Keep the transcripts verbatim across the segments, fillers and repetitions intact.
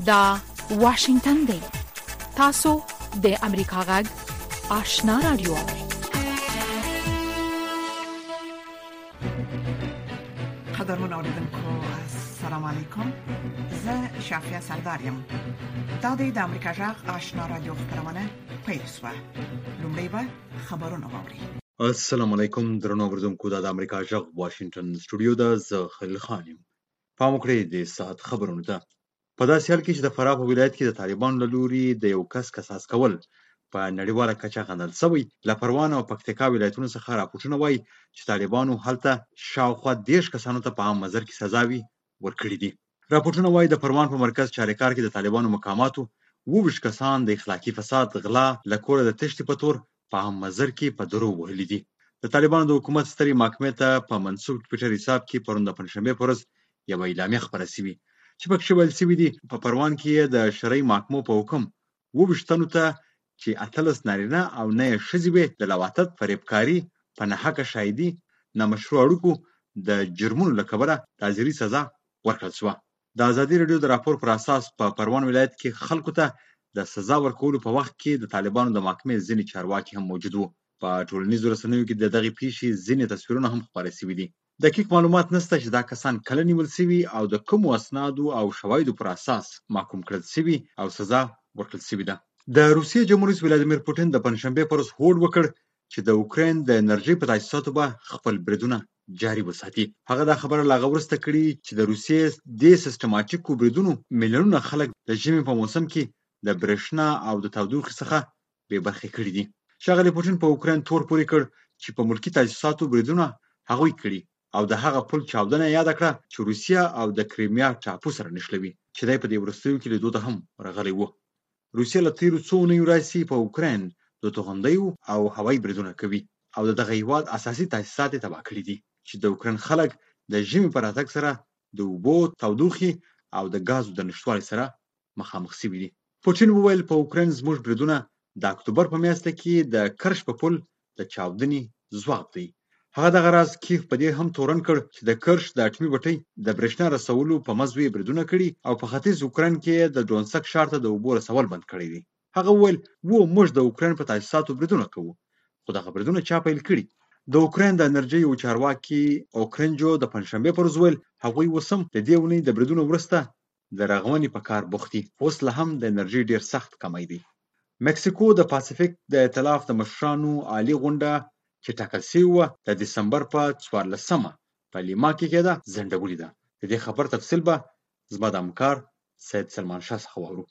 دا واشنگتن دی. تاسو د امریکا غږ آشنا رادیو. قدرمن اوریدونکو السلام علیکم. زه شافیا سردارم. دا د امریکا غږ آشنا رادیو خبرونه پیل شوه. لومړی به خبرونه واوري. السلام علیکم درنو اوریدونکو. دا د امریکا غږ واشنگټن سټوډیو ده. زه خلیل خان یم. پام وکړئ د ساعت خبرونه ده. په داسې حال کې چې د فراه په ولایت کې د طالبانو له لوري د یو کس قصاص کول په نړیواله کچه غندل شوی، له پروان او پکتیکا ولایتونو څخه راپورټونه وایي چې طالبانو هلته شاوخوا دېرش کسانو ته په عام محضر کې سزاوي ورکړي دي. راپورټونه وایي د پروان په مرکز چاریکار کې د طالبانو مقاماتو اووه ویشت کسان د اخلاقي فساد، غلا، له کوره د تښتې په تور په عام محضر کې په درو وهلي دي. د طالبانو د حکومت سترې محکمې ته په منسوب ټویټر حساب کې پرون د پنجشنبې په ورځ یوه اعلامیه خپره شوې چې پکې ویل شوي دي په پروان کې د شرعي محکمو په حکم اووه ویشت تنو ته چې اتلس نارینه او نه یې ښځې وې د لواطت، فریبکاري، په ناحقه شاهدي، نامشروع اړیکو د جرمونو له کبله تعزیري سزا ورکړل شوه. د ازادي راډیو د راپور پر اساس په پروان ولایت کې خلکو ته د سزا ورکولو په وخت کې د طالبانو د محکمې ځینې چارواکي هم موجود وو. په ټولنیزو رسنیو کې د دغې پیښې ځینې تصویرونه هم خپاره شوي دي. دقیق معلومات نشته چې دا کسان کله نیول شوي او د کومو اسنادو او شواهدو پر اساس محکوم کړل شوي او سزا ورکړل شوې ده. د روسیې جمهور رئیس ولادیمیر پوټین د پنجشنبې په ورځ هوډ وکړ چې د اوکراین د انرژۍ په تاسیساتو به خپل بریدونه جاري وساتي. هغه دا خبره لا هغه وروسته کړې چې د روسیې دې سیستماتیکو بریدونو میلیونونه خلک د ژمي په موسم کې د برېښنا او د تودوخې څخه بې برخې کړي دي. ښاغلي پوټین په اوکراین تور پورې کړ چې په ملکي تاسیساتو بریدونه هغوی کړي او د هغه پل چاودنه یاده کړه چې روسیه او د کریمیا ټاپو سره نښلوي چې دی په دې وروستیو کې لیدو ته هم راغلی و. روسیه له تېرو څو اونیو راهیسې په اوکراین د توغندیو او هوایي بریدونه کوي او د دغه هېواد اساسي تاسیسات یې تباه کړي دي چې د اوکراین خلک د ژمي په راتګ سره د اوبو، تودوخې او د ګازو د نشتوالي سره مخامخ شوي دي. پوټین وویل په اوکراین زموږ بریدونه د اکتوبر په میاشت کې د کرش په پل د چاودنې ځواب دی. هغه دغه راز کیف په دې هم تورن کړ چې د کرش د اټومي بټۍ د برېښنا رسولو په مزو یې بریدونه کړي او په ختیځ اوکراین کې د ډونسک ښار ته د اوبو رسول بند کړی دی. هغه وویل و موږ د اوکراین په تاسیساتو بریدونه کوو، خو دغه بریدونه چا پیل کړي؟ د اوکراین د انرژۍ یو چارواکي اوکرینجو د پنجشنبې پر ورځ ویل هغوی اوس هم د دې اونۍ د بریدونو وروسته د رغونې په کار بوخت دي. اوس لا هم د انرژۍ ډېر سخت کمی دی. مکسیکو د پاسفیک د ائتلاف د مشرانو عالي غونډه چې ټاکل شوې وه د دسمبر په څوارلسمه په لیما کې کېده ځنډولې ده. د دې خبر تفصیل به زما د همکار سید سلمان شاه څخه واورو.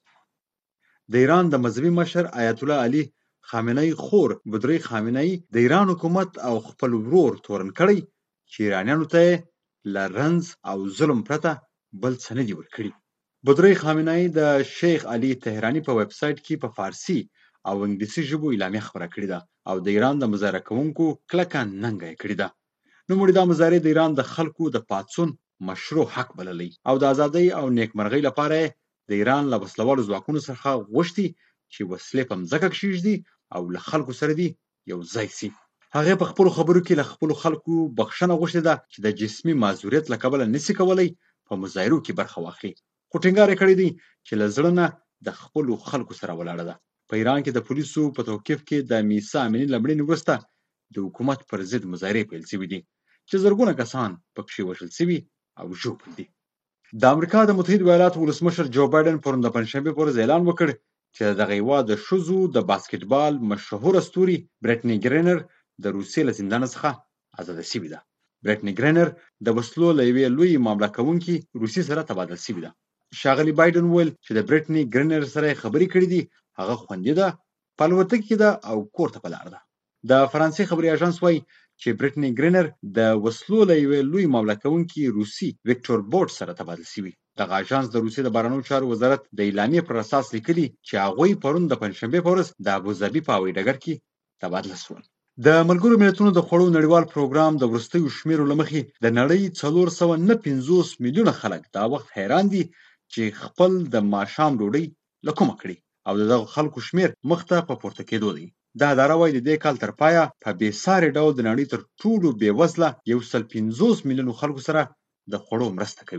د ایران د مذهبي مشر آیت الله علي خامنه‌ای خور بدرۍ خامنه‌ای د ایران حکومت او خپل ورور تورن کړی چې ایرانیانو ته له رنځ او ظلم پرته بل څه نه دي ورکړي. بدرۍ خامنه‌ای د شیخ علي طهراني په ویب سایټ کې په فارسي او انګلیسي ژبو اعلامیه خپره کړې ده او د ایران د مظاهره کوونکو کلکه ننګه یې کړې ده. نوموړي دا مظاهرې د ایران د خلکو د پاڅون مشروع حق بللی او د ازادۍ او نیکمرغۍ لپاره د ایران له وسلوالو ځواکونو څخه غوښتي چې وسلې په مځکه کښېږدي او له خلکو سره دي یو ځای سي. هغې په خپلو خبرو کې له خپلو خلکو بخښنه غوښتې ده چې د جسمي معذوریت له کبله نسي کولی په مظاهرو کې برخه واخلي، خو ټینګار یې کړی دی چې له زړه نه د خپلو خلکو سره ولاړه ده. په ایران کې د پولیسو په توقیف کې د میسا امیني له مړینې وروسته د حکومت پر ضد مظاهرې پیل شوي دي چې زرګونه کسان پکښې وژل شوي او ژوبل دي. د امریکا د متحده ایالاتو ولسمشر جو بایډن پرون د پنجشنبې په ورځ اعلان وکړ چې د دغه هېواد د ښځو د باسکټبال مشهوره ستوري برټني ګرینر د روسیې له زندانه څخه ازاده شوې ده. برټني ګرینر د وسلو له یوې لویې معامله کوونکې روسیې سره تبادله شوې ده. ښاغلي بایډن وویل چې د برټني ګرینر سره یې خبرې کړې دي، هغه خوندي ده، په الوتکه کې ده او کور ته په لار ده. د فرانسې خبري اژانس وایي چې برټني ګرینر د وسلو له یوې لوی معامله کوونکي روسي ویکټور بوټ سره تبادله شوي. دغه اژانس د روسیې د بهرنیو چارو وزارت د اعلامیې پر اساس لیکلي چې هغوی پرون د پنجشنبې په ورځ د ابوظبي په هوایي ډګر کې تبادله شول. د ملګرو ملتونو د خوړو نړیوال پروګرام د وروستیو شمیرو له مخې د نړۍ څلور سوه نه پنځوس میلیونه خلک دا وخت حیران دي چې خپل د ماښام ډوډۍ له کومه کړي او د دغو خلکو شمیر مخ ته په پورته کېدو دی. دا اداره وایي د دې کال تر پایه په بې ساري ډول د نړۍ تر ټولو بې وزله یو سل پنځوس میلیونو خلکو سره د خوړو مرسته کوي.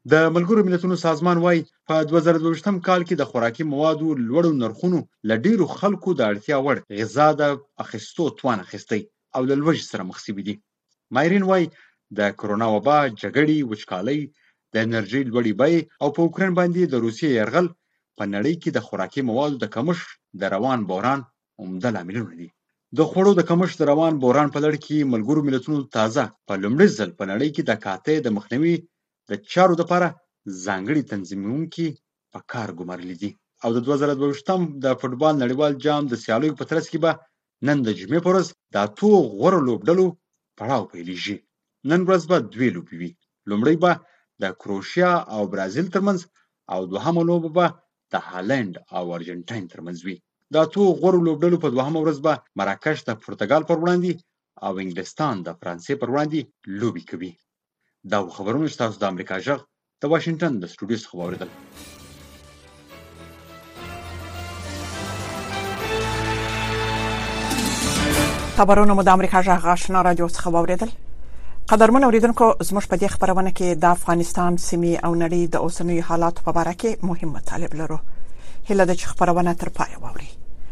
د ملګرو ملتونو سازمان وايي په دوه زره دوه کال کې د خوراکي موادو لوړو نرخونو له ډیرو خلکو د اړتیا وړ غذا د اخیستو توان اخیستی او له لوږې سره مخ شوي دي. ماهرین وايي د کرونا وبا، جګړې، وچکالۍ، د انرژۍ لوړې بیې او په اوکراین باندې د روسیې یرغل په نړۍ کې د خوراکي موادو د کمښت د روان بحران عمده لاملونه دي. د خوړو د کمښت د روان بحران په لړ کې ملګرو ملتونو تازه په لومړي ځل په نړۍ کې د قحطۍ د مخنیوي د چارو لپاره ځانګړي تنظیمونکي په کار ګمارلي دي. او د دوه زره دوه د فوټبال نړیوال جام د سیالیو په ترڅ کې به نن د جمعې په ورځ د اتو غوره لوبډلو پړاو پیلیږي. نن ورځ به دوې لوبې وي. لومړی به د کروشیا او برازیل ترمنځ او دوهمه لوبه به د هالند او ارجنټاین ترمنځ وي. د اتو غوره لوبډلو په دوهمه ورځ به مراکش د پرتګال پر وړاندې او انګلستان د فرانسې پر وړاندې لوبې کوي. دا خبرونه ستاسو د امریکا غږ د واشنگټن د سټوډیو څخه واوریدل. خبرونه مو د امریکا غږ آشنا رادیو څخه واوریدل. قدرمن اوریدونکو، زموږ په دې خبرونه کې د افغانستان سیمې او نړۍ د اوسنیو حالاتو په اړه کې مهم مطالب لرو. هله د خبرونه تر پای واوري.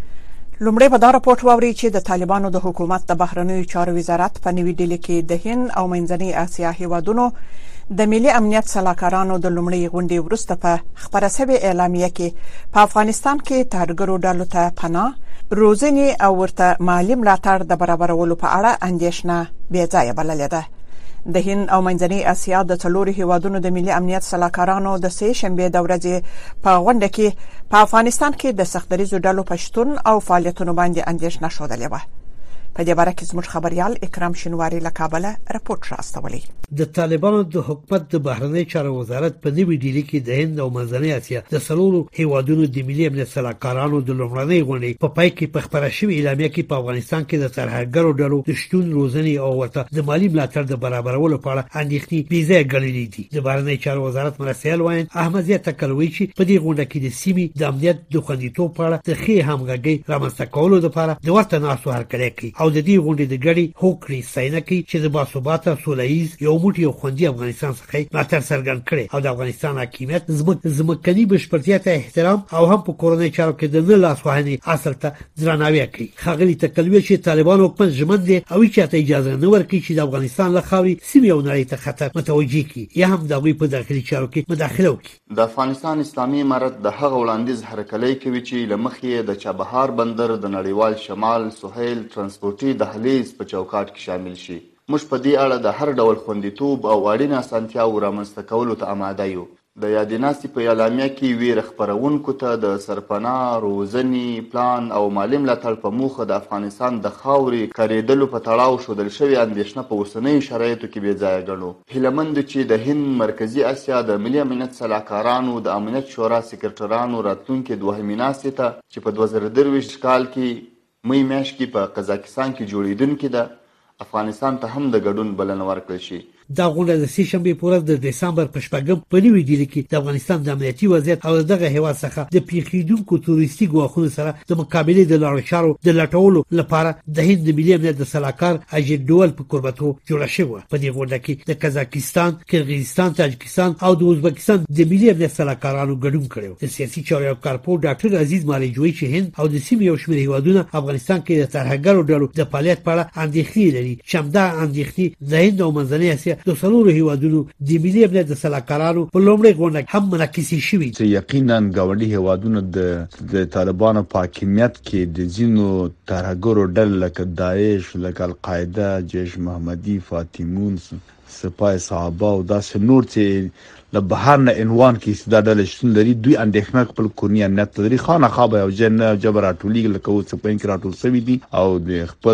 لومړی به دا راپورټ واوري چې د طالبانو د حکومت د بهرنیو چارو وزارت په نوې ډیلي کې د هند او منځنۍ اسیا هیوادونو د ملي امنیت سلاکارانو د لومړۍ غونډې وروسته په خبره شوې اعلامیه کې په افغانستان کې ترګرو ډلو ته پناه، روزنې او ورته مالی ملاتړ د برابرولو په اړه اندېښنه بې ځایه بللې ده. د هند او منځنۍ اسیا د څلورو هیوادونو د ملي امنیت سلاکارانو د سه شنبه د ورځې په غونډه کې په افغانستان کې د سختدریزو ډلو پښتون او فعالیتونو باندې اندېښنه شودلې و. په دې باره کې زموږ خبريال اکرام شینواری له کابل راپورټ راستولی. د طالبانو د حکومت د بهرنی چارو وزارت په نوې ډیلي کې د هند او منځنۍ اسیا د څلورو هیوادونو د ملي امنیت سلاکارانو د لومړنۍ غونډې په پای کې په خبره شوې اعلامیه کې په افغانستان کې د ترهګرو ډلو د شتون، روزنې او ورته د مالی ملاتړ د برابرولو په اړه اندېښنې بې ځایه ګڼلې دي. د بهرنی چارو وزارت مرستیال وايي احمد زیات تکلوي چې په دې غونډه کې د سیمې د امنیت د خوندیتوب په اړه د ښې همغږۍ رامنځته کولو لپاره د ورته ناسو هرکلی کوي او د دې غونډې د ګډې هوکړې ستاینه کوي چې د باثباته سولهییز یو موټی او خوندي افغانستان څخه ملاتړ څرګند کړي او د افغانستان حاکمیت ځمکني بشپړتیا ته احترام او هم په کورنۍ چارو کې د نه لاسوهنې اصل ته درناوی کوي. ښاغلي تکلوي چې طالبانو حکومت ژمن دي او هیڅ ته اجازه نه ورکړي چې د افغانستان له خاورې سیمې او نړۍ ته خطر متوجه کړي یا هم د هغوی په داخلي چارو کې مداخله وکړي. د افغانستان اسلامي امارت د هغه وړاندیز هرکلی کوي چې له مخې د چابهار بندر د نړیوال شمال سهیل ترانسپورتي دهلیز په چوکاټ کې شامل شي. موږ په دې اړه د هر ډول خوندیتوب او اړینه اسانتیاو رامنځته کولو ته آماده یو. د یادې ناستې په اعلامیه کې ویره خپرونکو ته د سرپناه، روزنې، پلان او مالي ملاتړ په موخه د افغانستان د خاورې کارېدلو په تړاو ښودل شوې اندېښنه په اوسنیو شرایطو کې بې ځایه ګڼو. هیله مند چې د هند مرکزي اسیا د ملي امنیت سلاکارانو د امنیت شورا سکرټرانو راتلونکې دوهمې ناستې ته چې په دوه زره درویشت کال کې مې میاشت کې په قزاقستان کې جوړېدونکې ده افغانستان ته هم د ګډون بلنه ورکړل شي. دا غونډه د سه شنبه په ورځ د دسمبر په شپږم په نوې ډیلي کې د افغانستان د امنیتي وضعیت او دغه هیواد څخه د پیښیدونکو تروریستي ګواښونو سره د مقابلې د لارو چارو د لټولو لپاره د هند ملي امنیت د سلاکار اجید ډول په قربتو جوړه شوه. په دې غونډه کې د قزاقستان، کرغیزستان، تاجکستان او د ازبکستان د ملي امنیت سلاکارانو ګډون کړو. د سیاسي چارو کارپو ډاکټر عزیز مالیجوی چې هند او د سیمې یو شمېر هیوادونه افغانستان کې د ترهګرو ډلو د فعالیت په اړه اندېښنې لري چې همدا اندېښنې د هند او منځنۍ اسیا د څلورو هیوادونو د ملي امنیت د سلاکارانو په لومړۍ غونډه هم منعکسې شوې. یقینا ګاونډي هیوادونو د د طالبانو په حاکمیت کې د ځینو ترهګرو ډلو لکه داعش، لکه القاعده، جیش محمدي، فاطمون، سپاه صحابه او داسې نور چې له بهر نه عنوان کې استعداد ډلې شتون لري، دوی اندېښنه خپل کورنی امنیت لري. خانخا به یو جن جبر راټولېږي لکه اوس په کې راټول شوي دي او د خپل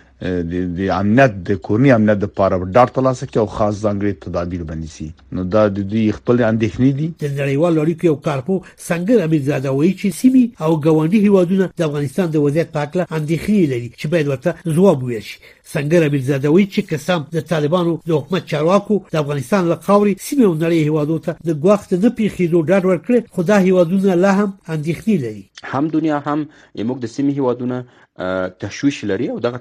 د د امنیت د کورنی امنیت د لپاره ډاټ ترلاسه کوي او خاص ځانګړي تدابیر باندې نو دا د دوی خپل اندېښنې دي. د نړیوال اړیکو یو کارپو څنګه امیرزاده وایي چې سیمې او ګاونډي هیوادونه د افغانستان د وضعیت په اړه اندېښنې لري چې باید ورته ځواب وویل شي. څنګه امیرزاده وایي چې قسم د طالبانو د حکومت چارواکو د افغانستان له خاورې سیمې او نړۍ هیوادو ته د ګواښ نه پیښېدو ډاډ ورکړي، خو دا هیوادونه لا هم اندېښنې لري. هم دنیا هم موږ د سیمې هیوادونه تشویش لري او دغه تشویش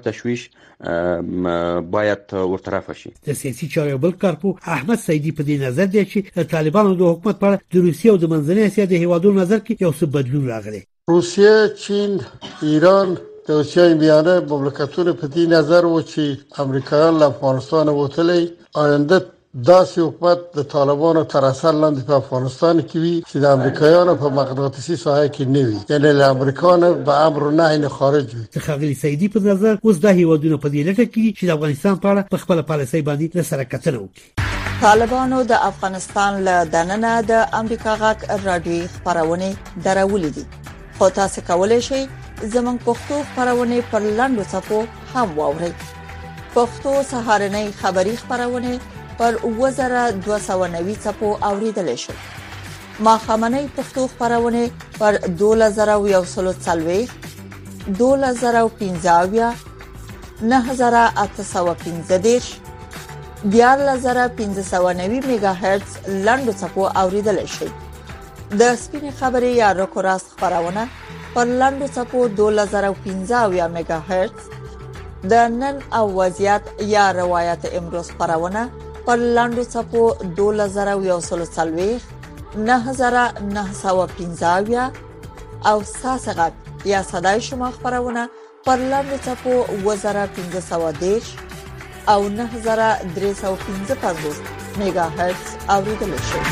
باید ورته رافع شي. د سیاسي چارو بل کارپو احمد سیدی په دې نظر دی چې طالبانو د حکومت پر د روسیې او د منځنۍ اسیا د هیوادونو نظر کې یو څه بدلون راغلی. روسیه، چین، ایران د اوسیای میانه مملکتونو په دې نظر و چې امریکایان له افغانستان وتلي آینده داسې حکومت د طالبانو تر اثر لاندې په افغانستان کې وي چې د امریکایانو په مقناطیسي ساحه کې نه وي، یعنی له امریکانو به امر نه نه خارج وي. ښاغلي سیدی په نظر اوس د هیوادونو په دې لټه کې چې د افغانستان په اړه په خپل پالیسۍ باندې له سره کتنه وکړي. طالبانو د افغانستان له دننه د امریکا غږ رادیو خبرونه درولې دي، خو تاسو کولای شئ زموږ پښتو خبرونه پر لاندو صفو هم واورئ. پښتو سهارنۍ خبری خبرونه پر وزره دوه سوه نوي صفو اوریدل شي. ما خمنۍ پښتو خبرونه پر دوه زره یو سل څلوي دوه زره پنځه نه زره اته سوه پنځه دیش دیار زره پنځه سوه نوي میگا هرتز لاندو صفو اوریدل شي. د سپین خبري یا رکوراس خبرونه پر لاندو صفو دوه زره پنځه میگا هرتز، د نن او وضعیت یا روایت امروز خبرونه پر لاندو صفو دوه زره یو سل څلوي نه زره نه سوه پنځه او ساسغت یا صدای شما خبرونه پر لاندو صفو وزره پنځه سوه دیش او نه زره درې سوه پنځه پنځوس میگا هرتز اوریدل شي.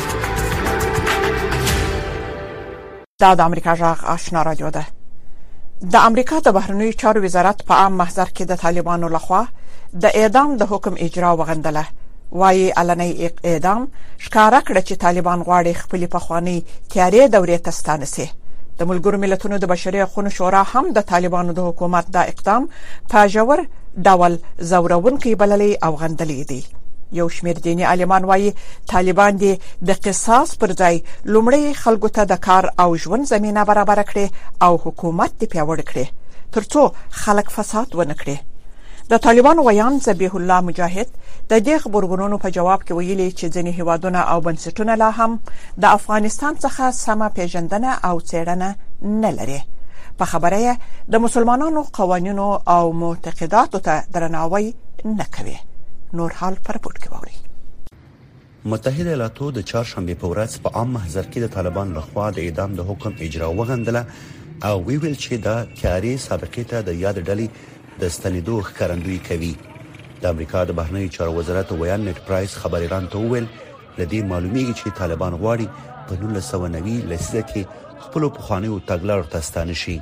دا د امریکا غږ آشنا رادیو ده. د امریکا د بهرنیو چارو وزارت په عام محضر کې د طالبانو لخوا د اعدام د حکم اجرا وغندله. وايي علني اعدام ښکارا کړ چې طالبان غواړي خپل پخوانی تیارې دورې ته ستانسي. د ملګرو ملتونو د بشري حقوقو شورا هم د طالبانو د حکومت د اقدام په جوړ ډول زورونکي بللې او غندلې دي. یو شمېر دیني عالمان وايي طالبان دي د قصاص پر ځای لومړی خلکو ته د کار او ژوند زمينه برابر کړي او حکومت دې پیاوړی کړي ترڅو خلک فساد ونه کړي. د طالبانو ویان ذبیح الله مجاهد د دې خبرونو په جواب کې ویلي چې ځینې هیوادونه او بنسټونه لا هم د افغانستان څخه سمه پیژندنه او څېړنه نه لري. په خبره د مسلمانانو قوانینو او معتقداتو ته درناوی نه کوي. نور حال پر پورت کې ووري. متحده ایالاتو د چهارشنبه په ورځ په عام محضر کې د طالبان لخوا د اعدام د حکم اجرا وغندله او وی ویل چې دا کاري سابقه ته د یاد ډلې د ستنیدو ښکارندوی کوي. د امریکا د بهرنیو چارو وزارت ویان نیټ پرایس خبريران ته ویل لدی معلومیږي چې طالبان غواړي په نولس سوه نوي لسیزه کې خپل پخوانیو تګلارو ته ستانه شي.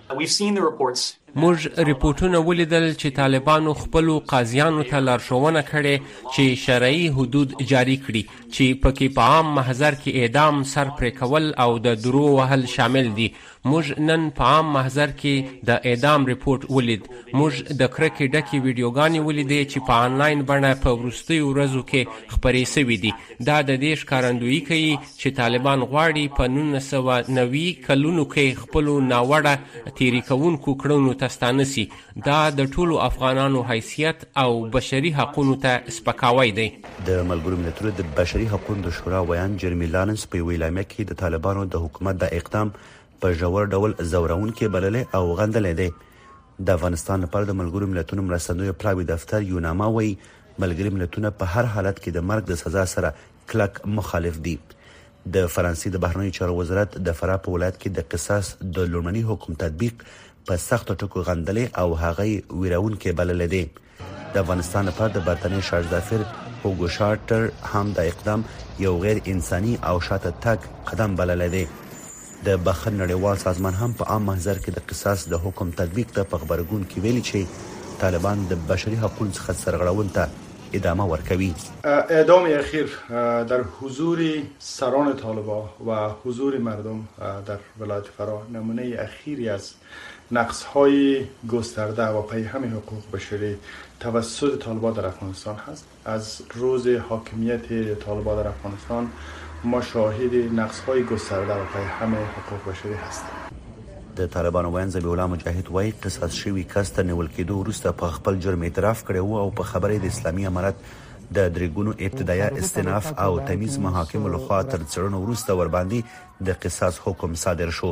موږ ریپورتونه ولیدل چې طالبانو خپل قاضیانو ته لارښوونه کړې چې شرعي حدود جاری کړي چې پکې په عام محضر کې اعدام سر پرې کول او د درو وهل شامل دي. موږ نن په عام محضر کې د اعدام ریپورت ولید. موږ د کرکې ډکې ویډیوګانې ولیدې چې په آنلاین بڼه په وروستیو ورځو کې خپرې شوې دي. دا د دې ښکارندویي کوي چې طالبان غواړي په نولس سوه نوي کلونو کې خپلو ناوړه تېري کوونکو کړنو ته ستانه سي. دا د ټولو افغانانو حیثیت او بشري حقوقو ته سپکاوی دی. د ملګرو ملتونو د بشري حقوقو د شورا ویان جرمی لارنس په ویلامه کې د طالبانو د حکومت د اقدام په ژور ډول زورونکي بللې او غندلې دي. د افغانستان لپاره د ملګرو ملتونو مرستندوی پلاوی دفتر یوناما وایي ملګري ملتونه په هر حالت کې د مرګ د سزا سره کلک مخالف دي. د فرانسې د بهرنیو چارو وزارت د فراه په ولایت کې د قصاص د لومړني حکم تطبیق په سخت ټکو غندلې او هغه ویرونکي بللې دي. د افغانستان لپاره د برتانیې شارزافر هوګو شارټر هم د اقدام یو غیر انساني او شاته تګ قدم بللې دي. د بخښنې نړیوال سازمان هم په عام محضر کې د قصاص د حکم تطبیق ته په خبرګون کې ویلي چې طالبان د بشري حقوقو څخه سرغړون ته ادامه ورکوي. اعدام اخیر در حضور سران طالبان و حضور مردم در ولایت فراه نمونه اخیری از نقص‌های گسترده و پیهم حقوق بشری توسط طالبان در افغانستان هست. از روز حاکمیت طالبان در افغانستان ما شاهد نقص‌های گسترده و پیهم حقوق بشری هستیم. د طالبانو ویان ذبیح الله مجاهد وایي قصاص شوی کس ته نیول کېدو وروسته په خپل جرم اعتراف کړی و او په خبرې د اسلامي امارت د درېګونو ابتدایي استئناف او تمیز محاکمو لخوا تر څېړنو وروسته ورباندې د قصاص حکم صادر شو.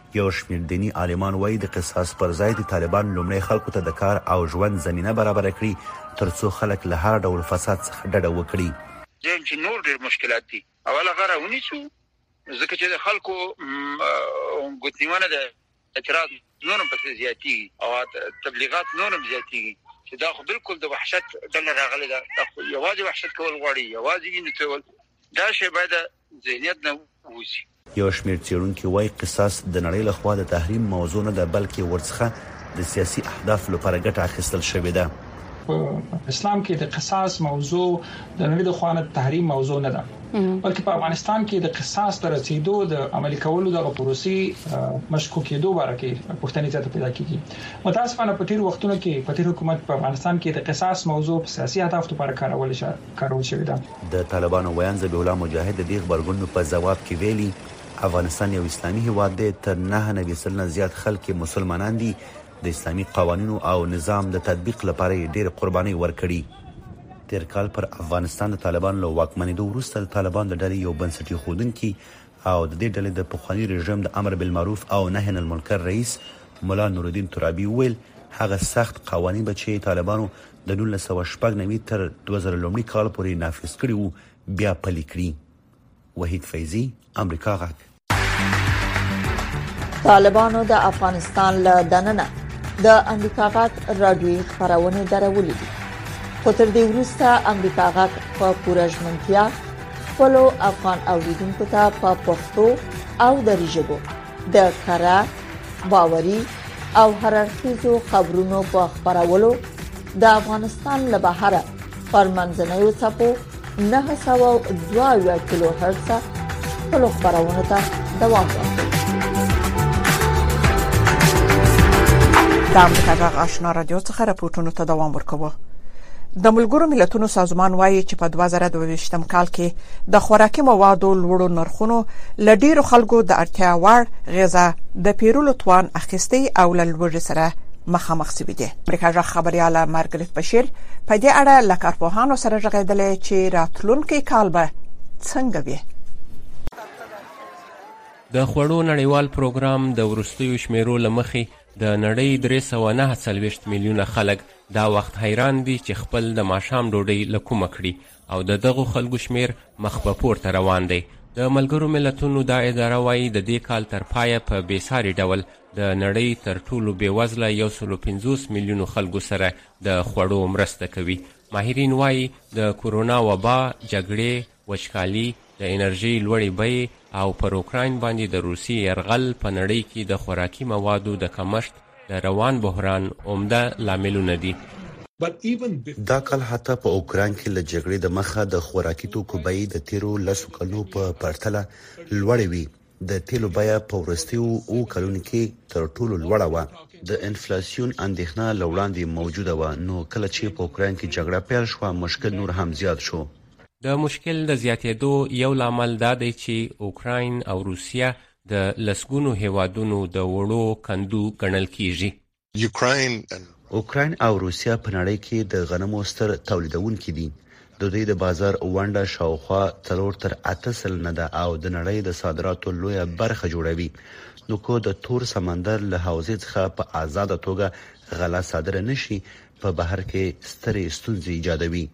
یو شمېر دیني عالمان وایي د قصاص پر ځای د طالبان لومړی خلکو ته د کار او ژوند زمینه برابره کړي ترڅو خلک له هر ډول فساد څخه ډډه وکړي. ځکه چې نور ډېر مشکلات دي. اوله غره ونیسو ځکه چې د خلکو ګوتنیوانه د اعتراض نورم پسې زیاتېږي او تبلیغات نورم زیاتېږي چې دا خو بالکل د وحشت ډله راغلې ده. دا خو یوازې وحشت کول غواړي، یوازې وینې تویول. دا شی باید ذهنیت نه ووځي. یو شمېر څېړونکي وایي قصاص د نړۍ لخوا د تحریم موضوع نه ده بلکې ورڅخه د سیاسي اهدافو لپاره ګټه اخیستل شوې ده. په اسلام کې د قصاص موضوع د نړۍ د خوا نه تحریم موضوع نه ده، بلکې په افغانستان کې د قصاص تر رسیدو د عملي کولو د پروسې مشکوکېدو باره کې پوښتنې زیاته پیدا کیږي. متاسفانه په تیر وختونو کې په تیر حکومت په افغانستان کې د قصاص موضوع په سیاسي اهدافو لپاره کارول شوی کارول شوی ده. د طالبانو ویان ذبیح الله مجاهد د دې خبرګون په جواب کې ویلي افغانستان یو اسلامي هیواد دی، تر نه نوي سلنه زیات خلک مسلمانان دي. د اسلامي قوانینو او نظام د تطبیق لپاره ډېر قرباني ورکړي. تیر کال پر افغانستان د طالبان له واکمنېدو وروسته د طالبان د ډلې یو بنسټي ښودونکي او د دې ډلې د پخواني رژیم د امر بالمعروف او نهي عن المنکر رئیس مولا نورالدین ترابي ویل هغه سخت قوانین به چې طالبانو د نولس سوه شپږ نوي تر دوه زره لومړي کال پورې نافذ کړي وو بیا پلي کړي. وحید فیضي، امریکا غږ. طالبانو د افغانستان له دننه د امریکا غږ راډیوي خبرونه درولې دي، خو تر دې وروسته امریکا غږ په پوره ژمنتیا خپلو افغان اوریدونکو ته په پښتو او دری ژبو د کره باوري او هررخیزو خبرونو په خبرولو د افغانستان له بهره پر منځنیو څپو نه سوه دوه کیلو هرتز خپلو خبرونو ته دوام ورکوي. د امریکا غږ آشنا رادیو څخه راپورټونو ته دوام ورکوي. د ملګرو ملتونو سازمان وایي چې په دوه زره دوه ویشتم کال کې د خوراکي موادو لوړو نرخونو ل ډیرو خلکو د اړتیا وړ غذا د پیرولو توان اخیستي او ل لوړ سره مخامخ شوی دی. امریکا غږ خبرياله مارګریت بشیر په دې اړه له کارپوهانو سره ژغېدلې چې راتلونکي کال به څنګه وي. د خوړو نړیوال پروګرام د ورستیو شمیرو لمخې د نړۍ درې سوه نهه څلوېښت میلیونه خلک دا وخت حیران دي چې خپل د ماښام ډوډۍ له کومه کړي او د دغو خلکو شمیر مخ په پورته روان دی. د ملګرو ملتونو دا اداره وایي د دې کال تر پایه په بېساري ډول د نړۍ تر ټولو بېوزله یو سل او پنځوس میلیونو خلکو سره د خوړو مرسته کوي. ماهرین وایي د کورونا وبا، جګړې، وچکالي، د انرژي لوړې بیې او پر اوکراین باندې د روسي یرغل په نړۍ کې د خوراکي موادو د کمښت د روان بحران عمده لاملونه دي. دا کال حتی په اوکراین کې له جګړې د مخه د خوراکي توکو بیې د تیرو لسو کلونو په پرتله لوړې وي. د تیلو بیه په وروستیو اوو کلونو کې تر ټولو لوړه وه. د انفلاسیون اندېښنه له وړاندې موجوده وه، نو کله چې په اوکراین کې جګړه پیل شوه مشکل نور هم زیات شو. د مشکل د زیاتېدو یو لامل دا دی چې اوکراین او روسیه د لسګونو هیوادونو د وړو کندو ګڼل کیږي. اوکراین او روسیه په نړۍ کې د غنمو ستر تولیدونکي دي. د دوی د بازار ونډه شاوخوا څلور تر اته سلنه ده او د نړۍ د صادراتو لویه برخه جوړوي. نو کو د تور سمندر له حوزې څخه په آزاده توګه غله صادره نشي، په بهر کې سترې ستونزې ایجادوي.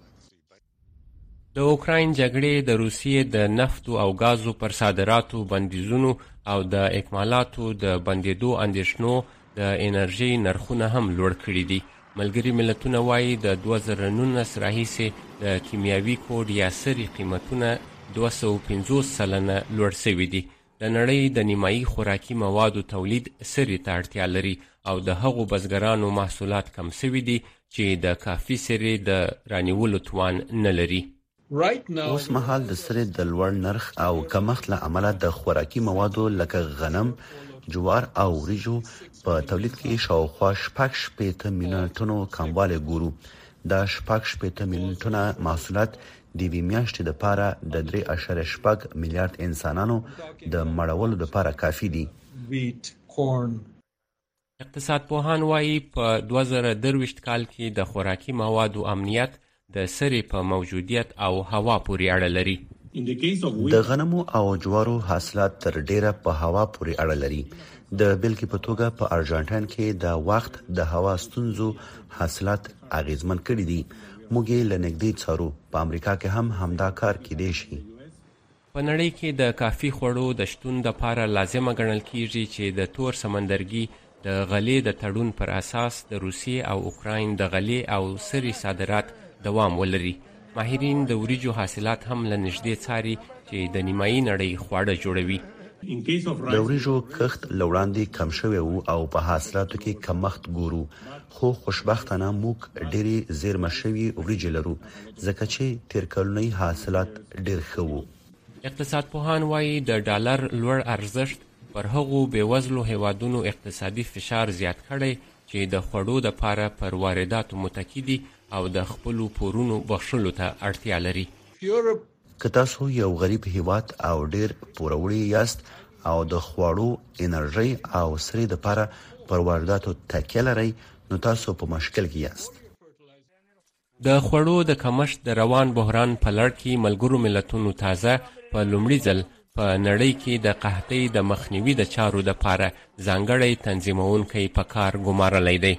د اوکراین جګړې د روسیې د نفتو او غازو پر صادراتو بندیزونو او د اکمالاتو د بندیدو اندېښنو د انرژي نرخونه هم لوړ کړي دي. ملګري ملتونه وایي د دوه زره نولس راهیسې د کیمیاوي کوډ یا سري قیمتونه دوه سوه پنځوس سلنه لوړ شوي دي. د نړۍ د نیمایي خوراکي موادو تولید سري ته اړتیا لري او د هغو بزګرانو محصولات کم شوي دي چې د کافي سري د رانیولو توان نه لري. اوس مهال د سرې د لوړ نرخ او کمښت له امله د خوراکي موادو لکه غنم، جوار او وریجو په تولید کې شاوخوا شپږ شپېته میلیونه ټنو کموالی ګورو. دا شپږ شپېته میلیونه ټنه محصولات د یوې میاشتې دپاره د درې اعشاریه شپږ میلیارد انسانانو د مړولو دپاره کافي دي. اقتصاد پوهان وایي په دوه زره درویشت کال کې د خوراکي موادو امنیت د سرې په موجودیت او هوا پورې اړه لري. د غنمو او جوارو حاصلات تر ډیره په هوا پورې اړه لري. د بلکې په توګه په ارجنټاین کې د وخت د هوا ستونزو حاصلات اغیزمن کړي دي. موږ یې له نږدې څارو. په امریکا کې هم همدا کار کیدی شي. په نړۍ کې د کافي خوړو د شتون لپاره لازمه ګڼل کیږي چې د تور سمندرګي د غلې د تړون پر اساس د روسیې او اوکراین د غلې او سرې صادرات دوام ولري. ماهرین د وریجو حاصلات هم له نږدې څاري چې د نیمایي نړۍ خواړه جوړوي. د وریجو کښت له وړاندې کم شوی وو او په حاصلاتو کې کمښت ګورو، خو خوشبختانه موږ ډېرې زیرمه شوي وریجې لرو ځکه چې تیر کلونی حاصلات ډېر ښه وو. اقتصاد پوهان وایي د ډالر لوړ ارزښت پر هغو بېوزلو هیوادونو اقتصادي فشار زیات کړی چې د خوړو دپاره پر وارداتو متکي دي او د خپلو پورونو بخښلو ته اړتیا لري. که تاسو یو غریب هیواد او ډیر پوروړي یاست او د خوړو انرژي او سرې دپاره پر وارداتو تکیه لرئ نو تاسو په مشکل کې یاست. د خوړو د کمښت د روان بحران په لړ کې ملګرو ملتونو تازه په لومړي ځل په نړۍ کې د قحطۍ د مخنیوي د چارو دپاره ځانګړی تنظیمونکی په کار ګمارلی دی.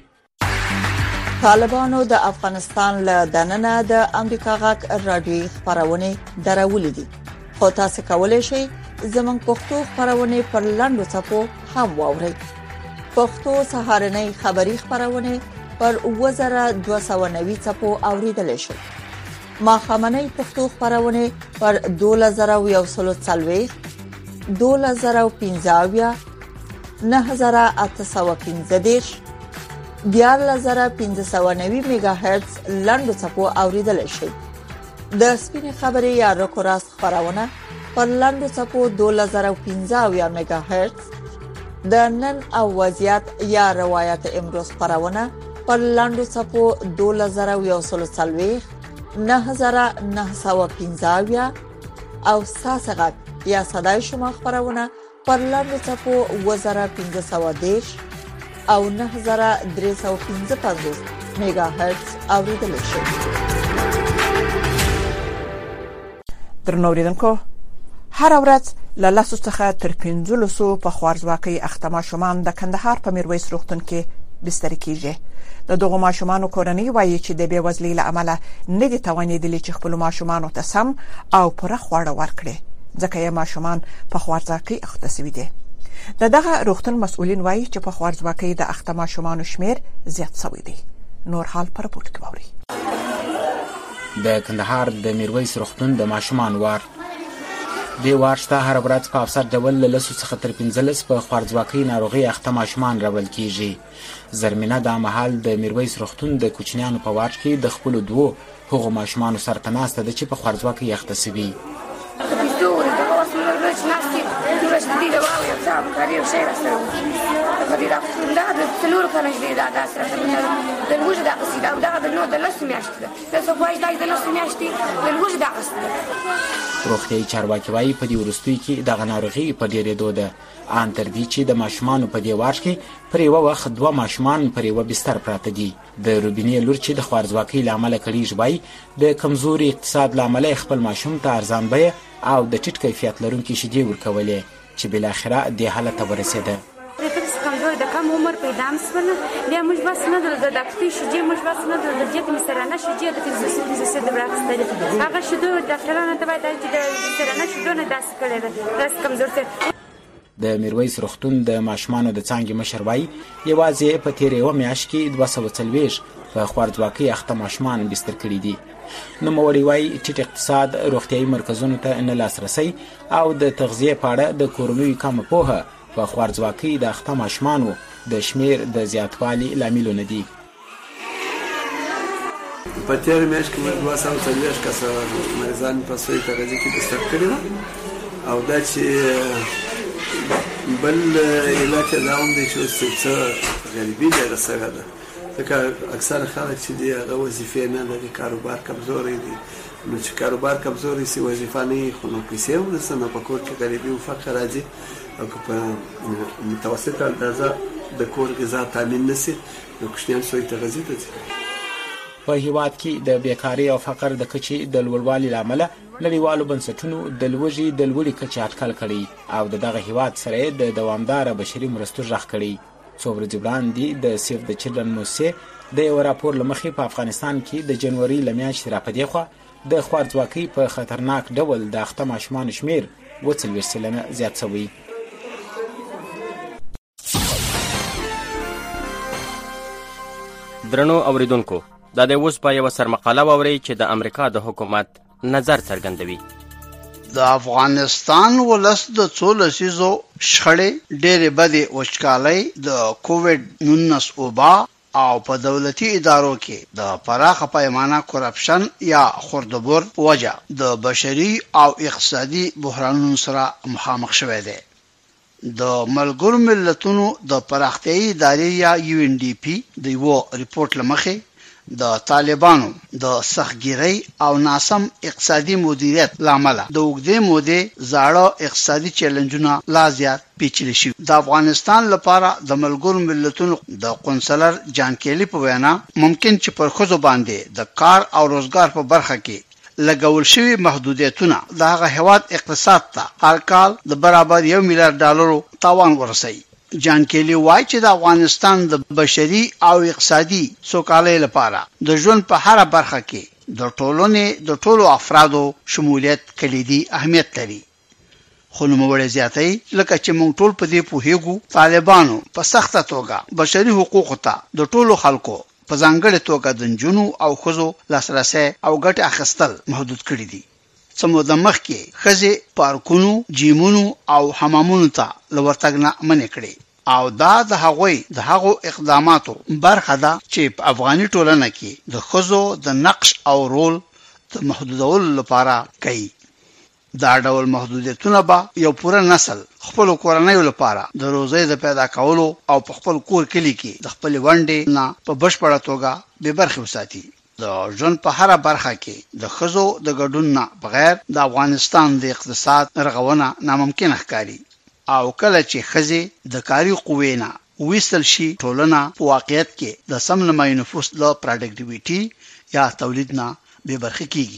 طالبانو د افغانستان له دننه د امریکا غاک رادیوي خبرونه درولې دي، خو تاسو کولی شئ زموږ پښتو خبرونه پر لاندو څپو هم واورئ. پښتو سهارنۍ خبری خبرونه پر وزره دوه سوه نوي څپو اوریدلی شئ. ماښامنۍ پښتو خبرونه پر دوله زره یو سل څلوېښت، دوله زره پنځه اویا، نهه زره اته سوه پنځه دېرش، دیارلس زره پنځه سوه نوي میگا هرتز لاندو څپو اوریدلی شئ. د سپینې خبرې یا رکو راست خبرونه پر لاندو څپو دوله زره پنځه اویا میگا هرتز، د نن او وضعیت یا روایت امروز خبرونه پر لاندو څپو دوله زره یو سل څلوېښت، نهه زره نهه سوه پنځه اویا او ستاسې غږ یا صدای شما خبرونه پر لاندو څپو اووه زره پنځه سوه دېرش او نهه زره درې سوه پنځه پنځوس میگا هرتز اوریدلی شئ. درنو اوریدونکو، هر ورځ له لسو څخه تر پنځلسو په خوارځواکۍ اخته ماشومان د کندهار په میرویس روغتون کې بستر کیږي. د دغو ماشومانو کورنۍ وایي چې د بېوزلۍ له امله نه دي توانېدلي چې خپلو ماشومانو ته سم او پوره خواړه ورکړي، ځکه یې ماشومان په خوارځواکۍ اخته شوي دي. د دغه روغتون مسؤلین وایي چې په خوارځواکۍ د اخته ماشومانو شمیر زیات شوی دی. نور حال په راپور کې واورئ. د کندهار د میرویس روغتون د ماشومان وار دې وار شته هر ورځ په افسر ډول له لسو څخه تر پنځلس په خوارځواکۍ ناروغۍ اخته ماشومان راوړل کیږي. زرمینه دا مهال د میرویس روغتون د کوچنیانو په وارډ کې د خپلو دوو هغو ماشومانو سره ته ناسته ده چې په خوارځواکۍ اخته سوي. روغتیایي چارواکي وایي په دې وروستیو کې دغه ناروغي په ډېرېدو ده، ان تر دې چې د ماشومانو په دې وارډ کې پر یوه وخت دوه ماشومان پر یوه بستر پراته دي. د روبینې لور چې د خوارځواکۍ له امله کړېږي وایي د کمزوري اقتصاد له امله یې خپل ماشوم ته ارزان بیه او د ټیټ کیفیت لرونکي شیدې ورکولې چې بالاخره دې حالت ته ورسېده. کمزوري د کم عمر پیدا مسوله بیا موږ بس نه د ډاکټري شیدې موږ بس نه د دې مسرانه شیدې د فزیوثراپي د براکستري هغه شیدو ډاکټرانو ته باید چې د مسرانه شیدو نه داس کړي داس کمزورتي. د میرویس روغتون د ماشومانو د څانګې مشر وایي یوازې په تېره یوه میاشت کې دوه سوه څلوېښت په خوارځواکۍ اخته ماشومان بستر کړي دي. نوموړی وایي ټیټ اقتصاد، روغتیایي مرکزونو ته نه لاسرسی او د تغذیې په اړه د کورنیو کمه پوهه په خوارځواکۍ د اخته ماشومانو د شمیر د زیاتوالي لاملونه دي. په تېره میاشت کې موږ دوه سوه څلوېښت کسه مریضان په سوی تغذیې کې بستر کړي وو او دا چې بل علت یې دا هم دی چې اوس څه غریبي ډېره سوې ده، ځکه اکثره خلک چې دي هغه وظیفې نه لري، کاروبار کمزوری دی. نو چې کاروبار کمزوری سي وظیفه نه وي خو نو پیسې ورسه نو په کور کې غریبي او فقر راځي او که په متوسطه اندازه د کور غذا تامین نه سي نو کوچنیان سوی تغذیې ته ځي. په هیواد کې د بیکارۍ او فقر د کچې د لوړوالي له امله لړیوالو بنسټونو د لوږې د لوړې کچې اټکل کړی او د دغه هیواد سره یې د دوامداره بشري مرستو غږ کړی. څو ورځې وړاندې د سیف د چلډرن موسسې د یو راپور له مخې په افغانستان کې د جنوري له میاشتې را په دې خوا د خوارځواکۍ په خطرناک ډول د اخته ماشومانو شمېر اووه څلوېښت سلنه زیات شوی. درنو اوریدونکو، دا د اوس په یوه سرمقاله واورئ چې د امریکا د حکومت نظر څرګندوي. د افغانستان ولس د څو لسیزو شخړې ډېرې بدې وچکالۍ د کووډ نولس وبا او په دولتي ادارو کې د پراخه پیمانه کرپشن یا خوردبور په وجه د بشري او اقتصادي بحرانونو سره مخامخ شوی دی. د ملګرو ملتونو د پراختیایي ادارې یا یو ان ډي پی د یو ریپورت لمخې د طالبانو د سختګیرۍ او ناسم اقتصادي مدیریت لامل د اوږدې مودې زاړه اقتصادي چیلنجونه لا زیات پیچلي شوي. د افغانستان لپاره د ملګرو ملتونو د قونسلر جان کیلی په وینا ممکن چې پر ښځو باندې د کار او روزګار په برخه کې لګول شوي محدودیتونه د هغه هیواد اقتصاد ته هر کال د برابر یو میلیارډ ډالرو تاوان ورسوي. جان کیلی وایي چې د افغانستان د بشري او اقتصادي سوکالۍ لپاره د ژوند په هر برخه کې د ټولنې د ټولو افرادو شمولیت کلیدي اهمیت لري. خو نوموړی زیاتوي لکه چې موږ ټول په دې پوهیږو طالبانو په سخته توګه بشري حقوقو ته د ټولو خلکو په ځانګړې توګه د نجونو او ښځو لاسرسی او ګټې اخیستل محدود کړي دي. څه موده مخکې ښځې پارکونو، جیمونو او حمامونو ته له ورتګ نه منع کړي او دا د هغوی د هغو اقداماتو برخه ده چې په افغاني ټولنه کې د ښځو د نقش او رول د محدودولو لپاره کوي. دا ډول محدودیتونه به یو پوره نسل خپل کورنیو لپاره د روزۍ د پیدا کولو او په خپل کور کلی کې د خپل ونډې نه په بشپړه توګه بې برخې وساتي. د ژوند په هر برخه کې د ښځو د ګډون نه بغیر د افغانستان د اقتصاد رغونه ناممکن ښکاري او کله چې ښځې د کاري قوې نه ویستل شي ټولنه په واقعیت کې د سم نیمایي نفوس له پراډکټیویټي یا تولید نه بې برخې کیږي.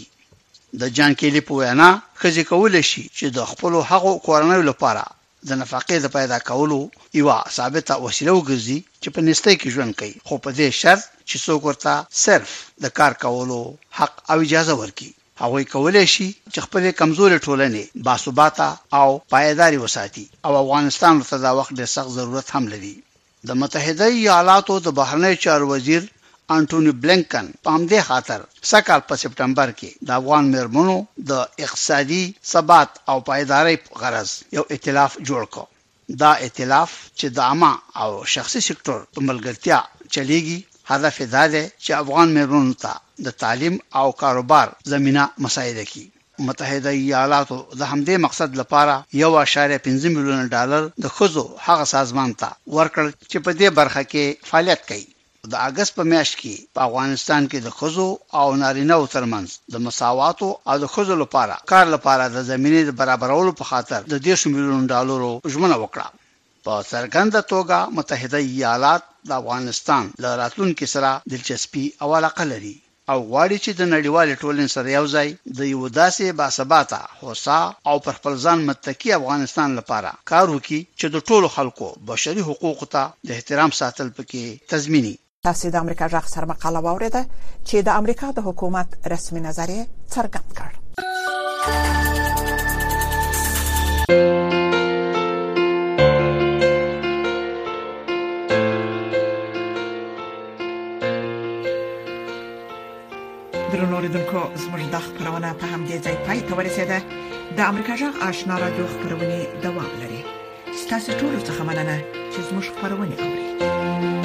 د جان کیلی په وینا ښځې کولی شي چې د خپلو هغو کورنیو لپاره د نفقې د پیدا کولو یوه ثابته وسیله وګرځي چې په نیستۍ کې ژوند کوي، خو په دې شرط چې څوک ورته صرف د کار کولو حق او اجازه ورکړي. هغوی کولی شي چې خپلې کمزورې ټولنې باثباته او پایداري وساتي او افغانستان ورته دا وخت ډېر سخت ضرورت هم لري. د متحده ایالاتو د بهرنیو چارو وزیر انټونی بلینکن په همدې خاطر سږ کال په سپټمبر کې د افغان میرمنو د اقتصادي ثبات او پایدارۍ په غرض یو ائتلاف جوړ کړ. دا ائتلاف چې د عامه او شخصي سکتور په ملګرتیا چلیږي هدف دا دی چې افغان میرمنو ته د تعلیم او کاروبار زمینه مساعده کړي. متحده ایالاتو د همدې مقصد لپاره یو اشاریه پنځه میلیونه ډالر د ښځو هغه سازمان ته ورکړل چې په دې برخه کې فعالیت کوي. د اگست په میاشت کې په افغانستان کې د ښځو او نارینه‌و ترمنځ د مساواتو او د ښځو لپاره کار لپاره د زمینې د برابرولو په خاطر د دېرش میلیون ډالرو ژمنه وکړه. په څرګنده توګه متحده ایالات د افغانستان له راتلونکي سره دلچسپي او علاقه لري او غواړي چې د نړیوالې ټولنې سره یو ځای د یو داسې باثباته، هوسا او پر خپل ځان متکي افغانستان لپاره کار وکړي چې د ټولو خلکو بشري حقوقو ته د احترام ساتل پکې تضمیني. تاسو د امریکا ژغ سره مقاله واوریده چې د امریکا د حکومت رسمي نظر یې څرګند کړ. درنو لیدونکو، زموږ د خبرونه په همدې ځای پای ته ورسېده. د امریکا ژغ آشنا رادیو خبرونه دوام لري. ستاسو ټول څه مننه چې زموږ خبرونه اوري.